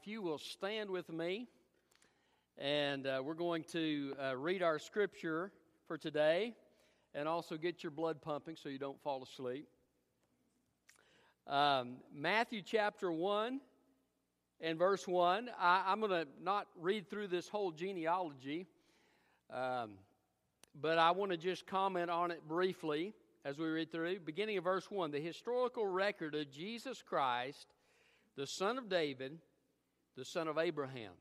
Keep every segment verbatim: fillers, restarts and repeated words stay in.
If you will stand with me, and uh, we're going to uh, read our scripture for today, and also get your blood pumping so you don't fall asleep. Um, Matthew chapter one and verse one. I, I'm going to not read through this whole genealogy, um, but I want to just comment on it briefly as we read through. Beginning of verse one, the historical record of Jesus Christ, the son of David, the son of Abraham.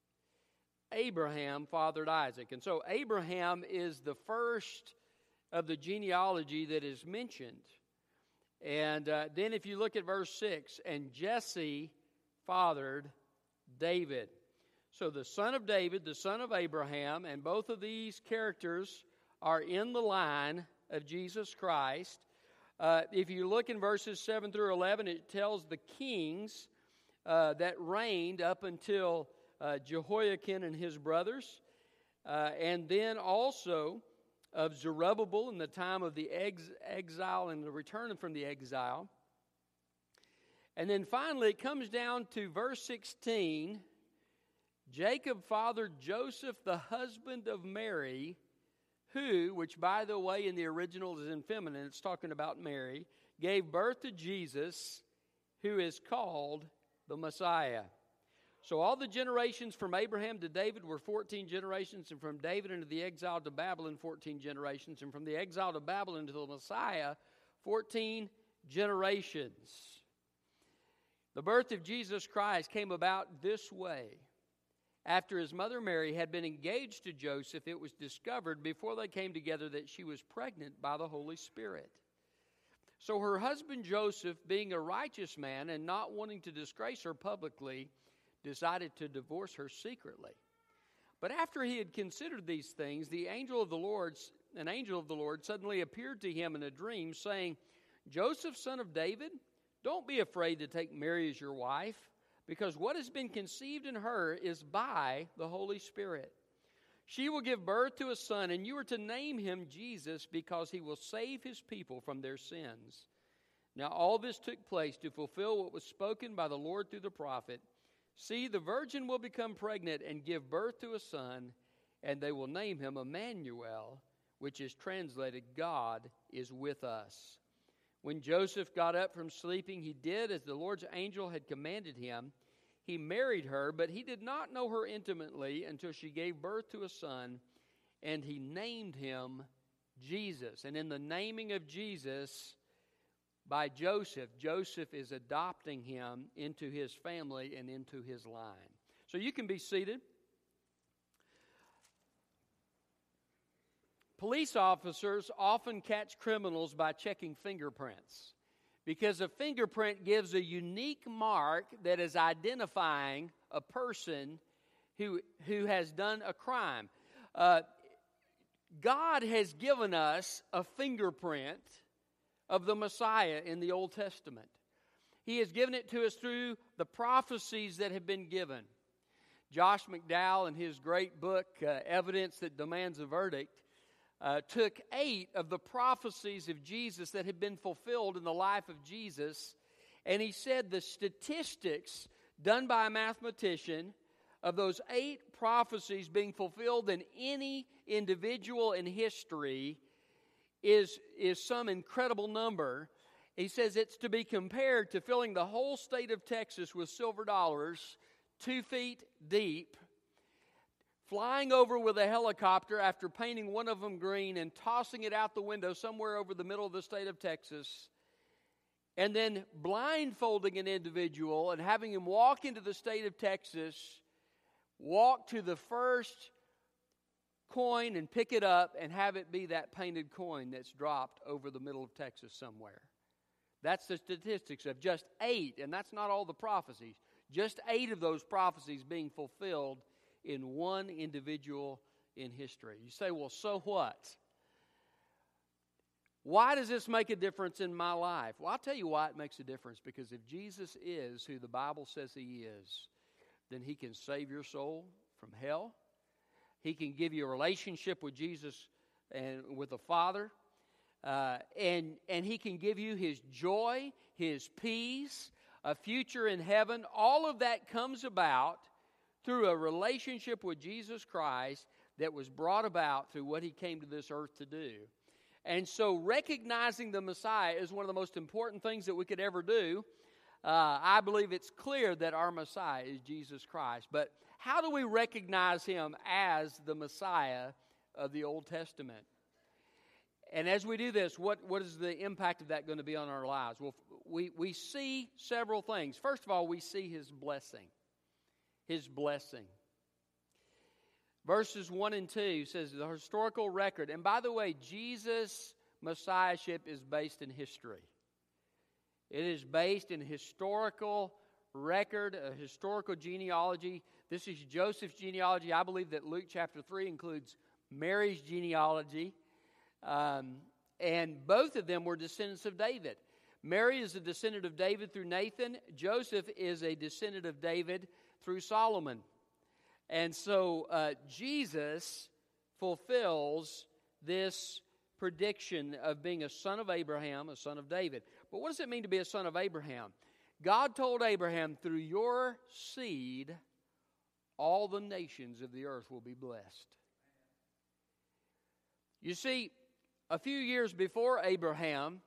Abraham fathered Isaac. And so Abraham is the first of the genealogy that is mentioned. And uh, then if you look at verse six, and Jesse fathered David. So the son of David, the son of Abraham, and both of these characters are in the line of Jesus Christ. Uh, if you look in verses seven through eleven, it tells the kings Uh, that reigned up until uh, Jehoiakim and his brothers, uh, and then also of Zerubbabel in the time of the ex- exile and the return from the exile. And then finally it comes down to verse sixteen, Jacob fathered Joseph, the husband of Mary, who, which by the way in the original is in feminine, it's talking about Mary, gave birth to Jesus, who is called the Messiah. So all the generations from Abraham to David were fourteen generations, and from David into the exile to Babylon, fourteen generations, and from the exile to Babylon to the Messiah, fourteen generations. The birth of Jesus Christ came about this way. After his mother Mary had been engaged to Joseph, it was discovered before they came together that she was pregnant by the Holy Spirit. So her husband Joseph, being a righteous man and not wanting to disgrace her publicly, decided to divorce her secretly. But after he had considered these things, the angel of the Lord, an angel of the Lord suddenly appeared to him in a dream, saying, "Joseph, son of David, don't be afraid to take Mary as your wife, because what has been conceived in her is by the Holy Spirit. She will give birth to a son, and you are to name him Jesus, because he will save his people from their sins." Now all this took place to fulfill what was spoken by the Lord through the prophet. "See, the virgin will become pregnant and give birth to a son, and they will name him Emmanuel," which is translated, God is with us. When Joseph got up from sleeping, he did as the Lord's angel had commanded him. He married her, but he did not know her intimately until she gave birth to a son, and he named him Jesus. And in the naming of Jesus by Joseph, Joseph is adopting him into his family and into his line. So you can be seated. Police officers often catch criminals by checking fingerprints, because a fingerprint gives a unique mark that is identifying a person who, who has done a crime. Uh, God has given us a fingerprint of the Messiah in the Old Testament. He has given it to us through the prophecies that have been given. Josh McDowell, in his great book, uh, Evidence That Demands a Verdict, Uh, took eight of the prophecies of Jesus that had been fulfilled in the life of Jesus, and he said the statistics done by a mathematician of those eight prophecies being fulfilled in any individual in history is, is some incredible number. He says it's to be compared to filling the whole state of Texas with silver dollars, two feet deep, flying over with a helicopter after painting one of them green and tossing it out the window somewhere over the middle of the state of Texas, and then blindfolding an individual and having him walk into the state of Texas, walk to the first coin and pick it up and have it be that painted coin that's dropped over the middle of Texas somewhere. That's the statistics of just eight, and that's not all the prophecies, just eight of those prophecies being fulfilled in one individual in history. You say, well, so what? Why does this make a difference in my life? Well, I'll tell you why it makes a difference. Because if Jesus is who the Bible says he is, then he can save your soul from hell. He can give you a relationship with Jesus and with the Father. Uh, and, and he can give you his joy, his peace, a future in heaven. All of that comes about through a relationship with Jesus Christ that was brought about through what He came to this earth to do. And so recognizing the Messiah is one of the most important things that we could ever do. Uh, I believe it's clear that our Messiah is Jesus Christ. But how do we recognize Him as the Messiah of the Old Testament? And as we do this, what, what is the impact of that going to be on our lives? Well, we, we see several things. First of all, we see His blessing. His blessing. Verses one and two says the historical record. And by the way, Jesus' Messiahship is based in history. It is based in historical record, a historical genealogy. This is Joseph's genealogy. I believe that Luke chapter three includes Mary's genealogy. Um, and both of them were descendants of David. Mary is a descendant of David through Nathan. Joseph is a descendant of David through Solomon. And so uh, Jesus fulfills this prediction of being a son of Abraham, a son of David. But what does it mean to be a son of Abraham? God told Abraham, through your seed, all the nations of the earth will be blessed. You see, a few years before Abraham,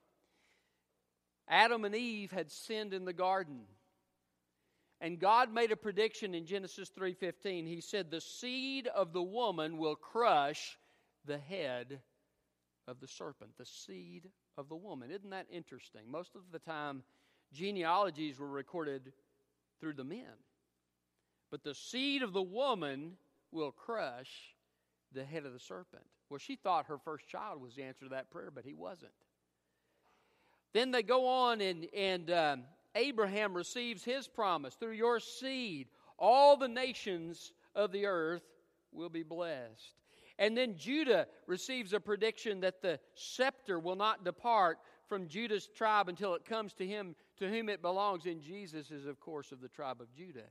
Adam and Eve had sinned in the garden. And God made a prediction in Genesis three fifteen. He said, the seed of the woman will crush the head of the serpent. The seed of the woman. Isn't that interesting? Most of the time, genealogies were recorded through the men. But the seed of the woman will crush the head of the serpent. Well, she thought her first child was the answer to that prayer, but he wasn't. Then they go on and, and um, Abraham receives his promise. Through your seed, all the nations of the earth will be blessed. And then Judah receives a prediction that the scepter will not depart from Judah's tribe until it comes to him to whom it belongs. And Jesus is, of course, of the tribe of Judah.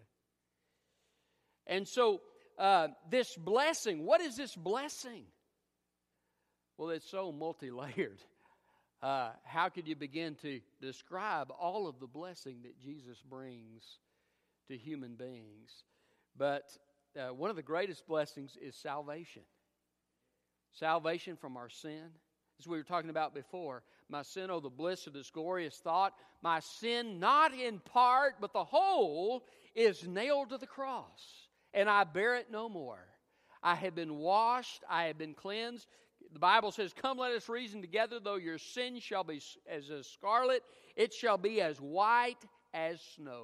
And so uh, this blessing, what is this blessing? Well, it's so multi-layered. Uh, how could you begin to describe all of the blessing that Jesus brings to human beings? But uh, one of the greatest blessings is salvation. Salvation from our sin. As we were talking about before. My sin, oh, the bliss of this glorious thought. My sin, not in part, but the whole, is nailed to the cross. And I bear it no more. I have been washed. I have been cleansed. The Bible says, come let us reason together, though your sin shall be as a scarlet, it shall be as white as snow.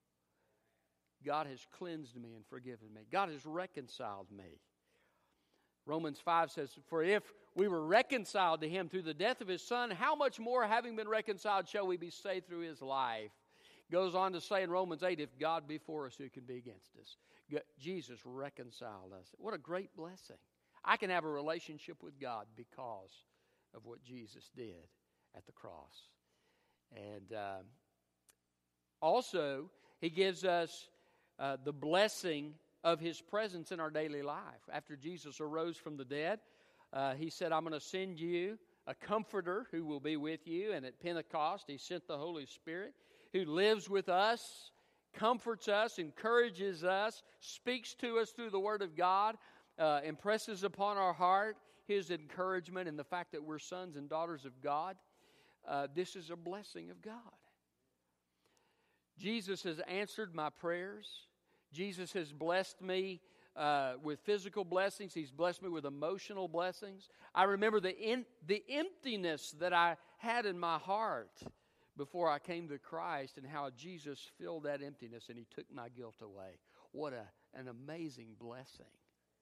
God has cleansed me and forgiven me. God has reconciled me. Romans five says, for if we were reconciled to Him through the death of His Son, how much more, having been reconciled, shall we be saved through His life? Goes on to say in Romans eight, if God be for us, who can be against us? Jesus reconciled us. What a great blessing. I can have a relationship with God because of what Jesus did at the cross. And uh, also, He gives us uh, the blessing of His presence in our daily life. After Jesus arose from the dead, uh, He said, I'm going to send you a comforter who will be with you. And at Pentecost, He sent the Holy Spirit who lives with us, comforts us, encourages us, speaks to us through the Word of God, Uh, impresses upon our heart His encouragement and the fact that we're sons and daughters of God. Uh, this is a blessing of God. Jesus has answered my prayers. Jesus has blessed me uh, with physical blessings. He's blessed me with emotional blessings. I remember the in, the emptiness that I had in my heart before I came to Christ and how Jesus filled that emptiness and He took my guilt away. What a, an amazing blessing.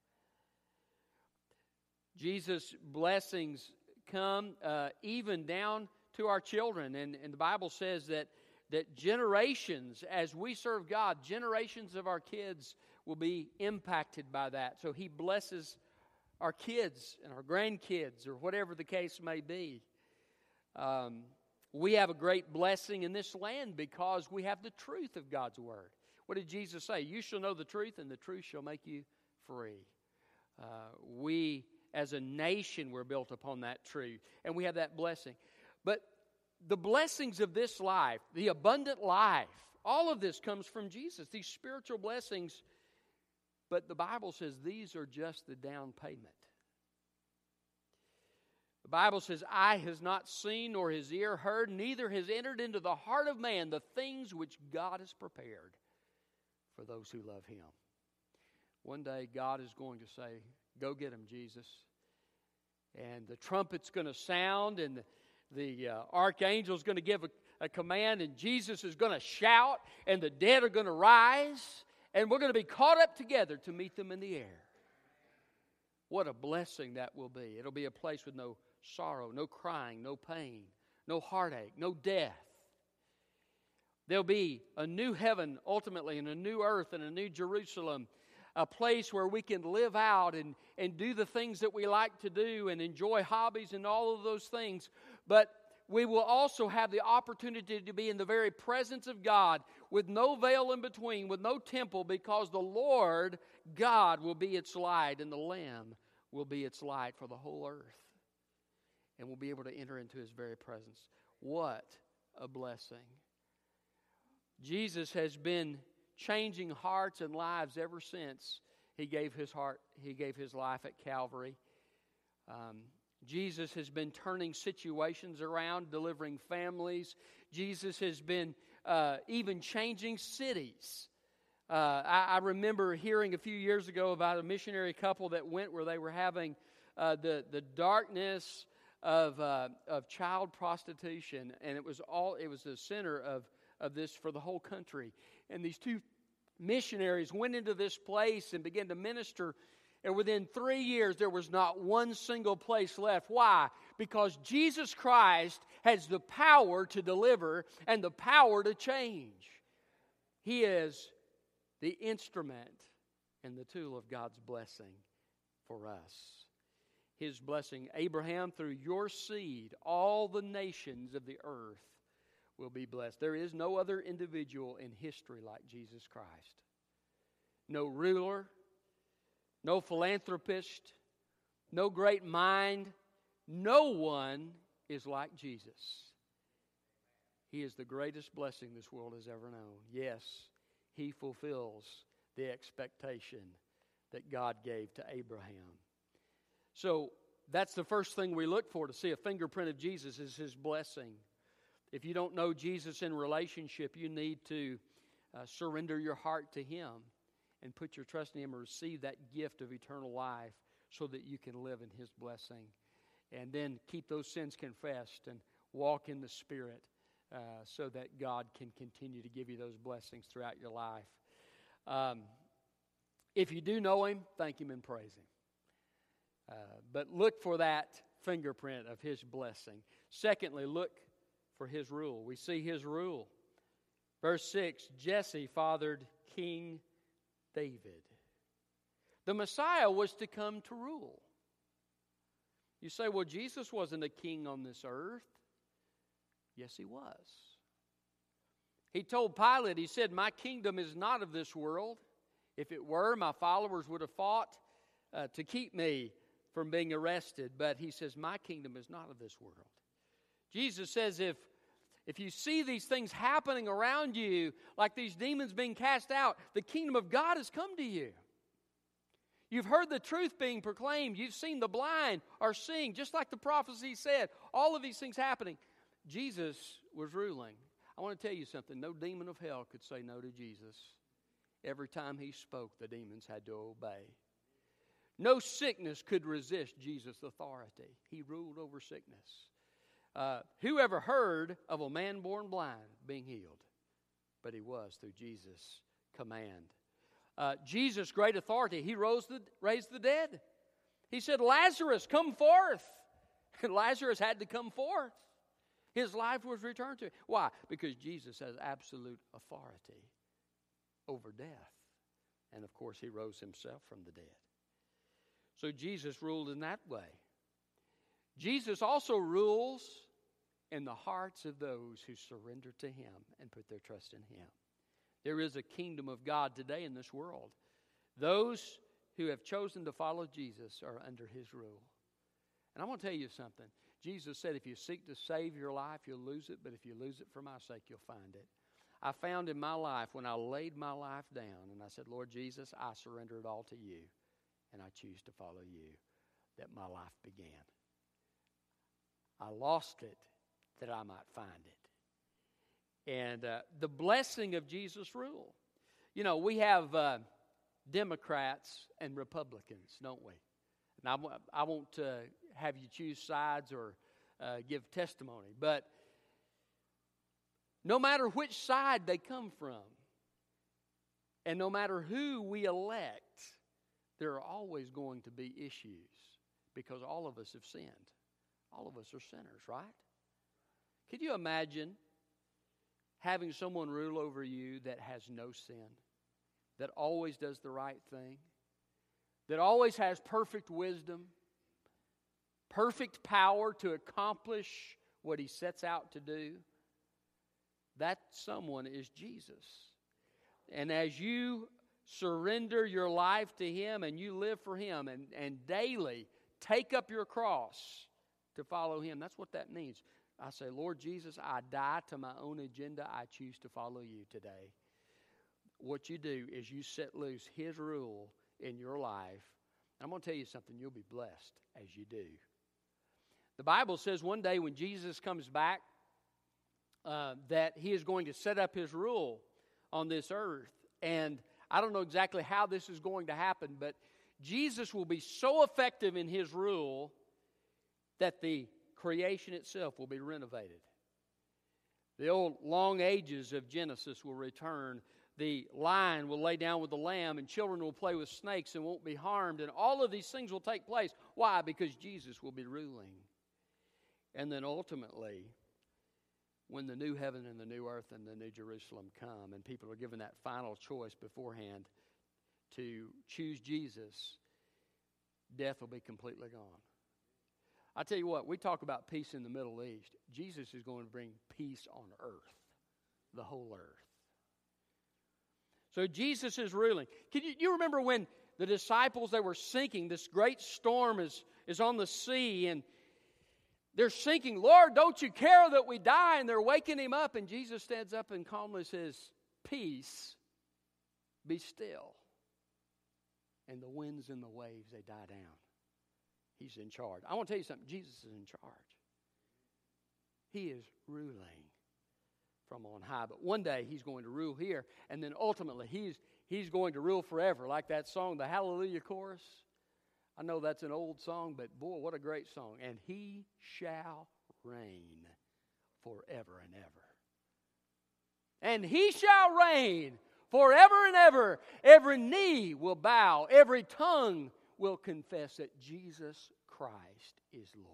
Jesus' blessings come uh, even down to our children. And, and the Bible says that, that generations, as we serve God, generations of our kids will be impacted by that. So He blesses our kids and our grandkids, or whatever the case may be. Um, we have a great blessing in this land because we have the truth of God's Word. What did Jesus say? You shall know the truth, and the truth shall make you free. Uh, we... As a nation, we're built upon that truth, and we have that blessing. But the blessings of this life, the abundant life, all of this comes from Jesus, these spiritual blessings. But the Bible says these are just the down payment. The Bible says, eye has not seen nor his ear heard, neither has entered into the heart of man the things which God has prepared for those who love Him. One day God is going to say, go get him, Jesus. And the trumpet's going to sound, and the, the uh, archangel's going to give a, a command, and Jesus is going to shout, and the dead are going to rise, and we're going to be caught up together to meet them in the air. What a blessing that will be. It'll be a place with no sorrow, no crying, no pain, no heartache, no death. There'll be a new heaven ultimately, and a new earth, and a new Jerusalem, a place where we can live out and, and do the things that we like to do and enjoy hobbies and all of those things. But we will also have the opportunity to be in the very presence of God with no veil in between, with no temple, because the Lord God will be its light and the Lamb will be its light for the whole earth. And we'll be able to enter into His very presence. What a blessing. Jesus has been changing hearts and lives ever since He gave His heart, He gave His life at Calvary. Um, Jesus has been turning situations around, delivering families. Jesus has been uh, even changing cities. Uh, I, I remember hearing a few years ago about a missionary couple that went where they were having uh, the the darkness of uh, of child prostitution, and it was all it was the center of of this for the whole country. And these two missionaries went into this place and began to minister. And within three years, there was not one single place left. Why? Because Jesus Christ has the power to deliver and the power to change. He is the instrument and the tool of God's blessing for us. His blessing, Abraham, through your seed, all the nations of the earth will be blessed. There is no other individual in history like Jesus Christ. No ruler, no philanthropist, no great mind. No one is like Jesus. He is the greatest blessing this world has ever known. Yes, He fulfills the expectation that God gave to Abraham. So that's the first thing we look for to see a fingerprint of Jesus is His blessing. If you don't know Jesus in relationship, you need to uh, surrender your heart to Him and put your trust in Him and receive that gift of eternal life so that you can live in His blessing. And then keep those sins confessed and walk in the Spirit uh, so that God can continue to give you those blessings throughout your life. Um, if you do know Him, thank Him and praise Him. Uh, but look for that fingerprint of His blessing. Secondly, look for His rule. We see His rule. Verse six, Jesse fathered King David. The Messiah was to come to rule. You say, well, Jesus wasn't a king on this earth. Yes, He was. He told Pilate, He said, my kingdom is not of this world. If it were, my followers would have fought uh, to keep me from being arrested. But He says, my kingdom is not of this world. Jesus says, if If you see these things happening around you, like these demons being cast out, the kingdom of God has come to you. You've heard the truth being proclaimed. You've seen the blind are seeing, just like the prophecy said. All of these things happening. Jesus was ruling. I want to tell you something. No demon of hell could say no to Jesus. Every time He spoke, the demons had to obey. No sickness could resist Jesus' authority. He ruled over sickness. Uh, who ever heard of a man born blind being healed? But he was through Jesus' command. Uh, Jesus' great authority, He rose the, raised the dead. He said, Lazarus, come forth. And Lazarus had to come forth. His life was returned to him. Why? Because Jesus has absolute authority over death. And of course, He rose Himself from the dead. So Jesus ruled in that way. Jesus also rules in the hearts of those who surrender to Him and put their trust in Him. There is a kingdom of God today in this world. Those who have chosen to follow Jesus are under His rule. And I want to tell you something. Jesus said, if you seek to save your life, you'll lose it, but if you lose it for my sake, you'll find it. I found in my life when I laid my life down and I said, Lord Jesus, I surrender it all to you and I choose to follow you, that my life began. I lost it that I might find it. And uh, the blessing of Jesus' rule. You know, we have uh, Democrats and Republicans, don't we? And I, w- I won't uh, have you choose sides or uh, give testimony, but no matter which side they come from, and no matter who we elect, there are always going to be issues because all of us have sinned. All of us are sinners, right? Could you imagine having someone rule over you that has no sin, that always does the right thing, that always has perfect wisdom, perfect power to accomplish what he sets out to do? That someone is Jesus. And as you surrender your life to him and you live for him and, and daily take up your cross to follow him, that's what that means. I say, Lord Jesus, I die to my own agenda. I choose to follow you today. What you do is you set loose his rule in your life. I'm going to tell you something, you'll be blessed as you do. The Bible says one day when Jesus comes back, uh, that he is going to set up his rule on this earth. And I don't know exactly how this is going to happen, but Jesus will be so effective in his rule that the creation itself will be renovated. The old long ages of Genesis will return. The lion will lay down with the lamb, and children will play with snakes and won't be harmed. And all of these things will take place. Why? Because Jesus will be ruling. And then ultimately, when the new heaven and the new earth and the new Jerusalem come, and people are given that final choice beforehand to choose Jesus, death will be completely gone. I tell you what, we talk about peace in the Middle East. Jesus is going to bring peace on earth, the whole earth. So Jesus is ruling. Can you, you remember when the disciples, they were sinking, this great storm is, is on the sea, and they're sinking. Lord, don't you care that we die? And they're waking him up, and Jesus stands up and calmly says, peace, be still. And the winds and the waves, they die down. He's in charge. I want to tell you something. Jesus is in charge. He is ruling from on high. But one day he's going to rule here. And then ultimately he's, he's going to rule forever. Like that song, the Hallelujah Chorus. I know that's an old song, but boy, what a great song. And he shall reign forever and ever. And he shall reign forever and ever. Every knee will bow. Every tongue will confess that Jesus Christ is Lord.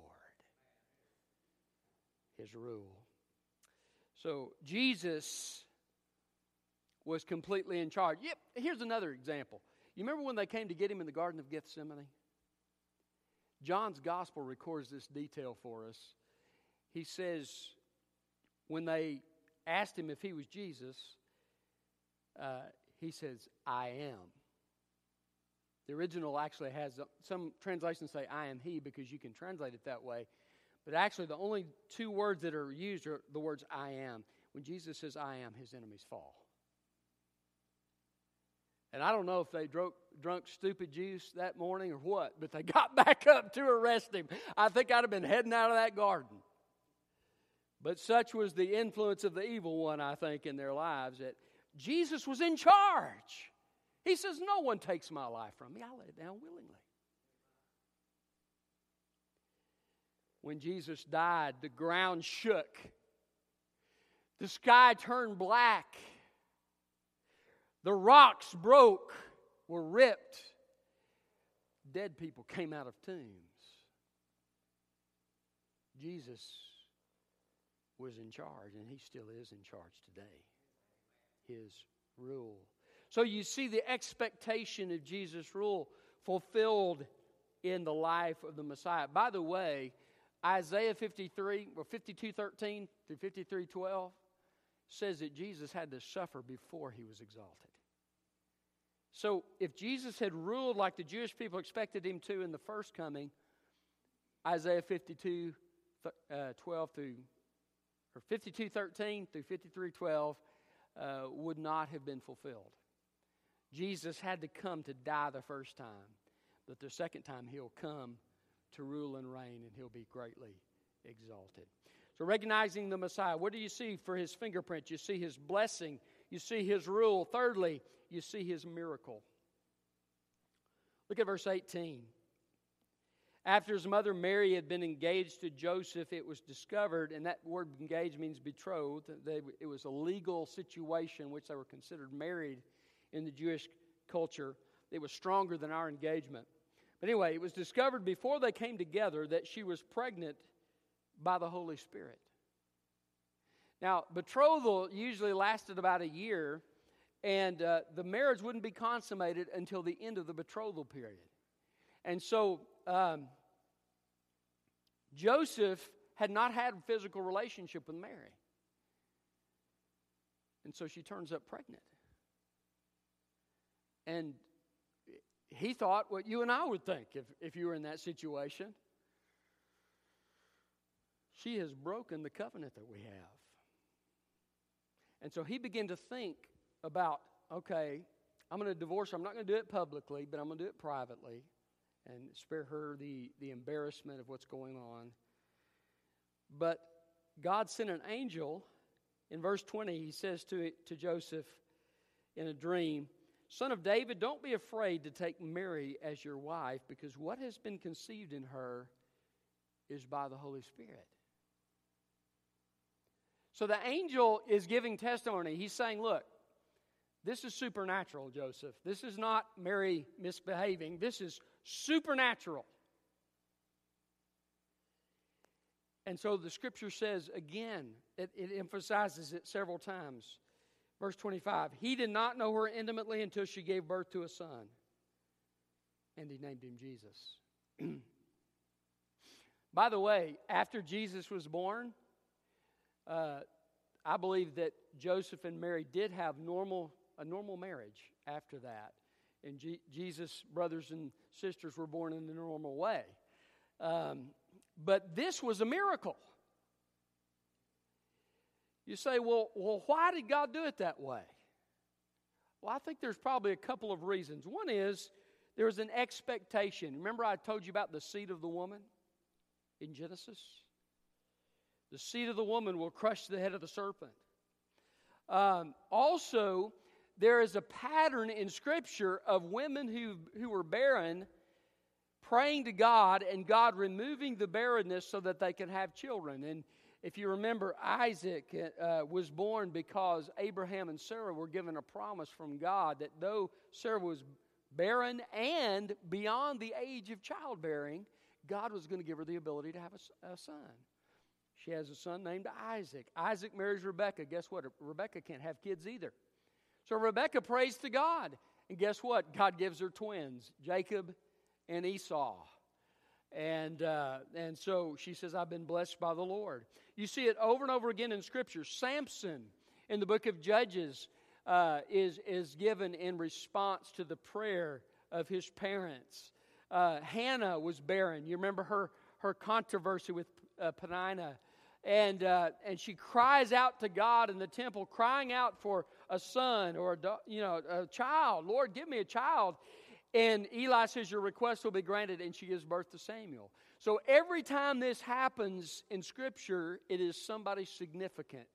His rule. So Jesus was completely in charge. Yep, here's another example. You remember when they came to get him in the Garden of Gethsemane? John's gospel records this detail for us. He says, when they asked him if he was Jesus, uh, he says, I am. The original actually has, some translations say, I am he, because you can translate it that way. But actually, the only two words that are used are the words I am. When Jesus says I am, his enemies fall. And I don't know if they drunk, drunk stupid juice that morning or what, but they got back up to arrest him. I think I'd have been heading out of that garden. But such was the influence of the evil one, I think, in their lives, that Jesus was in charge. He says, no one takes my life from me. I lay it down willingly. When Jesus died, the ground shook. The sky turned black. The rocks broke, were ripped. Dead people came out of tombs. Jesus was in charge, and he still is in charge today. His rule. So you see the expectation of Jesus' rule fulfilled in the life of the Messiah. By the way, Isaiah fifty-three, or fifty-two thirteen through fifty-three twelve says that Jesus had to suffer before he was exalted. So if Jesus had ruled like the Jewish people expected him to in the first coming, Isaiah fifty-two uh, twelve through, or fifty-two thirteen through fifty-three twelve uh, would not have been fulfilled. Jesus had to come to die the first time, but the second time he'll come to rule and reign, and he'll be greatly exalted. So recognizing the Messiah, what do you see for his fingerprint? You see his blessing. You see his rule. Thirdly, you see his miracle. Look at verse eighteen. After his mother Mary had been engaged to Joseph, it was discovered, and that word engaged means betrothed. They, it was a legal situation in which they were considered married in the Jewish culture. It was stronger than our engagement. But anyway, it was discovered before they came together that she was pregnant by the Holy Spirit. Now, betrothal usually lasted about a year, and uh, the marriage wouldn't be consummated until the end of the betrothal period. And so um, Joseph had not had a physical relationship with Mary. And so she turns up pregnant. And he thought what you and I would think if, if you were in that situation. She has broken the covenant that we have. And so he began to think about, okay, I'm going to divorce her. I'm not going to do it publicly, but I'm going to do it privately and spare her the, the embarrassment of what's going on. But God sent an angel. In verse twenty, he says to, to Joseph in a dream, "Son of David, don't be afraid to take Mary as your wife, because what has been conceived in her is by the Holy Spirit." So the angel is giving testimony. He's saying, look, this is supernatural, Joseph. This is not Mary misbehaving. This is supernatural. And so the scripture says again, it, it emphasizes it several times. Verse twenty-five, he did not know her intimately until she gave birth to a son. And he named him Jesus. By the way, after Jesus was born, uh, I believe that Joseph and Mary did have normal a normal marriage after that. And G- Jesus' brothers and sisters were born in the normal way. Um, but this was a miracle. You say, well, well, why did God do it that way? Well, I think there's probably a couple of reasons. One is there was an expectation. Remember I told you about the seed of the woman in Genesis? The seed of the woman will crush the head of the serpent. Um, also, there is a pattern in Scripture of women who, who were barren praying to God and God removing the barrenness so that they can have children. And if you remember, Isaac uh, was born because Abraham and Sarah were given a promise from God that though Sarah was barren and beyond the age of childbearing, God was going to give her the ability to have a, a son. She has a son named Isaac. Isaac marries Rebekah. Guess what? Rebekah can't have kids either. So Rebekah prays to God. And guess what? God gives her twins, Jacob and Esau. And uh, and so she says, I've been blessed by the Lord. You see it over and over again in Scripture. Samson in the book of Judges uh, is, is given in response to the prayer of his parents. Uh, Hannah was barren. You remember her, her controversy with uh, Peninnah. And uh, and she cries out to God in the temple, crying out for a son or a, you know, a child. Lord, give me a child. And Eli says, your request will be granted, and she gives birth to Samuel. So every time this happens in Scripture, it is somebody significant.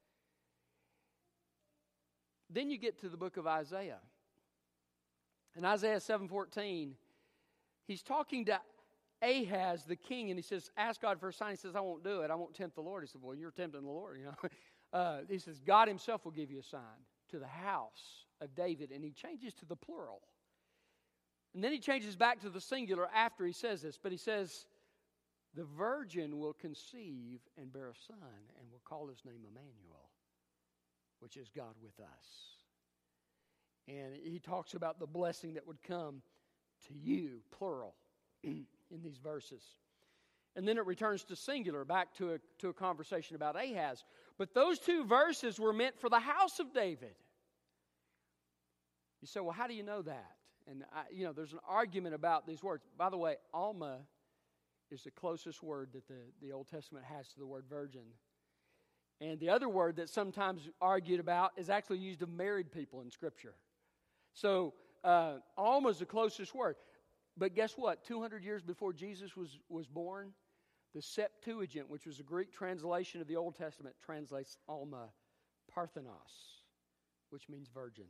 Then you get to the book of Isaiah. In Isaiah seven fourteen, he's talking to Ahaz, the king, and he says, ask God for a sign. He says, I won't do it. I won't tempt the Lord. He said, well, you're tempting the Lord, you know. Uh, he says, God himself will give you a sign to the house of David. And he changes to the plural. And then he changes back to the singular after he says this. But he says, the virgin will conceive and bear a son and will call his name Emmanuel, which is God with us. And he talks about the blessing that would come to you, plural, in these verses. And then it returns to singular, back to a, to a conversation about Ahaz. But those two verses were meant for the house of David. You say, well, how do you know that? And, I, you know, there's an argument about these words. By the way, Alma is the closest word that the, the Old Testament has to the word virgin. And the other word that's sometimes argued about is actually used of married people in Scripture. So, uh, almost the closest word. But guess what? two hundred years before Jesus was, was born, the Septuagint, which was a Greek translation of the Old Testament, translates Alma Parthenos, which means virgin.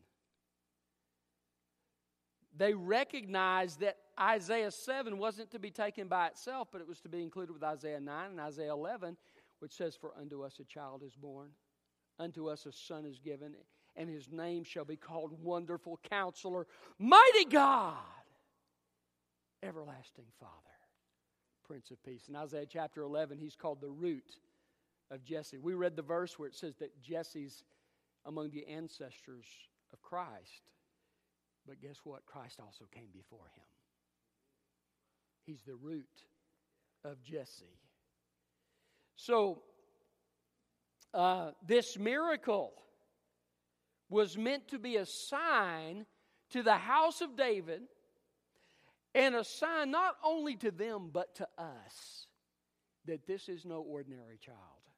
They recognized that Isaiah seven wasn't to be taken by itself, but it was to be included with Isaiah nine and Isaiah eleven, which says, "For unto us a child is born, unto us a son is given, and his name shall be called Wonderful Counselor, Mighty God, Everlasting Father, Prince of Peace." In Isaiah chapter eleven, he's called the root of Jesse. We read the verse where it says that Jesse's among the ancestors of Christ. But guess what? Christ also came before him. He's the root of Jesse. So, uh, this miracle was meant to be a sign to the house of David, and a sign not only to them but to us that this is no ordinary child.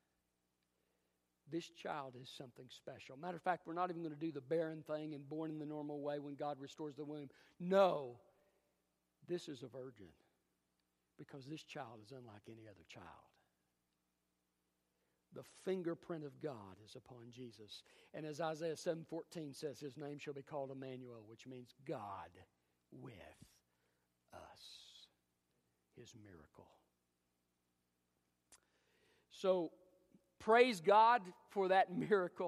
This child is something special. Matter of fact, we're not even going to do the barren thing and born in the normal way when God restores the womb. No, this is a virgin because this child is unlike any other child. The fingerprint of God is upon Jesus. And as Isaiah seven fourteen says, his name shall be called Emmanuel, which means God with us. His miracle. So, praise God for that miracle.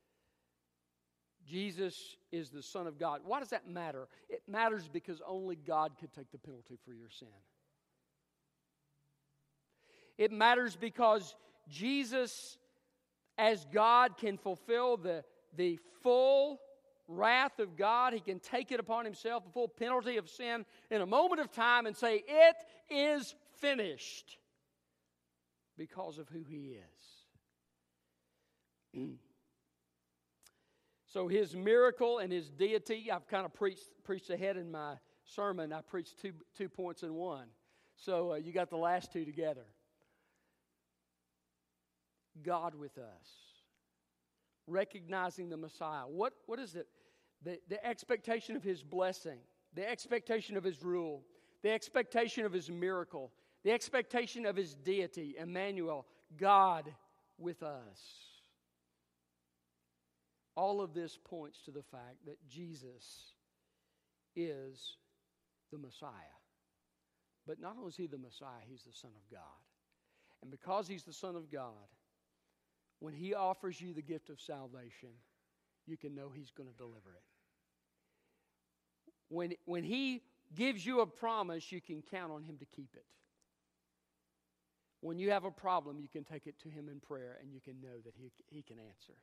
Jesus is the Son of God. Why does that matter? It matters because only God could take the penalty for your sin. It matters because Jesus, as God, can fulfill the, the full wrath of God. He can take it upon himself, the full penalty of sin, in a moment of time and say, "It is finished," because of who he is. So his miracle and his deity, I've kind of preached preached ahead in my sermon. I preached two, two points in one. So uh, you got the last two together. God with us. Recognizing the Messiah. What, what is it? The, the expectation of his blessing. The expectation of his rule. The expectation of his miracle. The expectation of his deity. Emmanuel. God with us. All of this points to the fact that Jesus is the Messiah. But not only is he the Messiah, he's the Son of God. And because he's the Son of God, when he offers you the gift of salvation, you can know he's going to deliver it. When, when he gives you a promise, you can count on him to keep it. When you have a problem, you can take it to him in prayer and you can know that he, he can answer.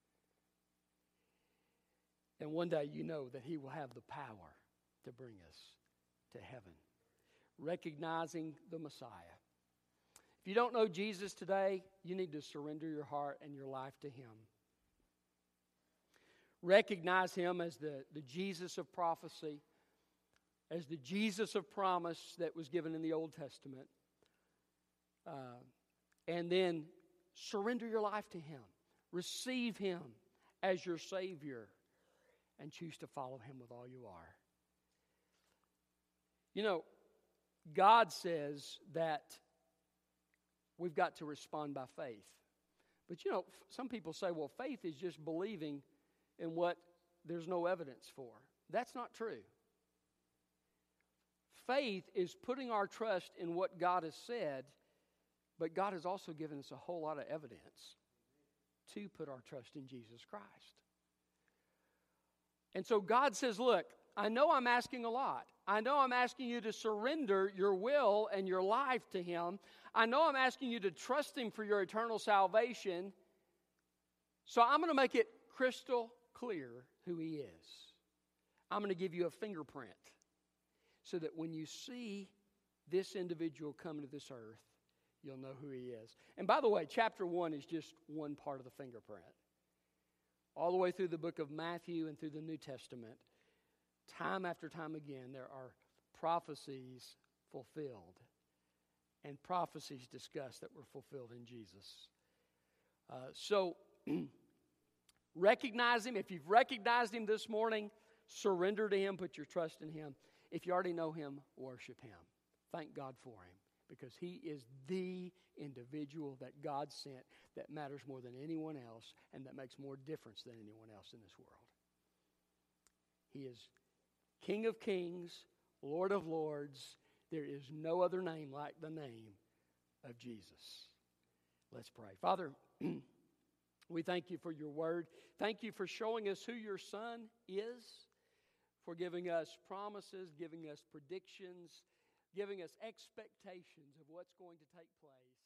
And one day you know that he will have the power to bring us to heaven. Recognizing the Messiah. If you don't know Jesus today, you need to surrender your heart and your life to him. Recognize him as the, the Jesus of prophecy, as the Jesus of promise that was given in the Old Testament. Uh, and then surrender your life to him. Receive him as your Savior and choose to follow him with all you are. You know, God says that we've got to respond by faith. But you know, some people say, well, faith is just believing in what there's no evidence for. That's not true. Faith is putting our trust in what God has said, but God has also given us a whole lot of evidence to put our trust in Jesus Christ. And so God says, look, I know I'm asking a lot. I know I'm asking you to surrender your will and your life to him. I know I'm asking you to trust him for your eternal salvation. So I'm going to make it crystal clear who he is. I'm going to give you a fingerprint so that when you see this individual come to this earth, you'll know who he is. And by the way, chapter one is just one part of the fingerprint. All the way through the book of Matthew and through the New Testament, time after time again, there are prophecies fulfilled and prophecies discussed that were fulfilled in Jesus. Uh, so, recognize Him. If you've recognized Him this morning, surrender to Him, put your trust in Him. If you already know Him, worship Him. Thank God for Him, because He is the individual that God sent that matters more than anyone else and that makes more difference than anyone else in this world. He is King of kings, Lord of lords. There is no other name like the name of Jesus. Let's pray. Father, we thank You for Your word. Thank You for showing us who Your Son is, for giving us promises, giving us predictions, giving us expectations of what's going to take place.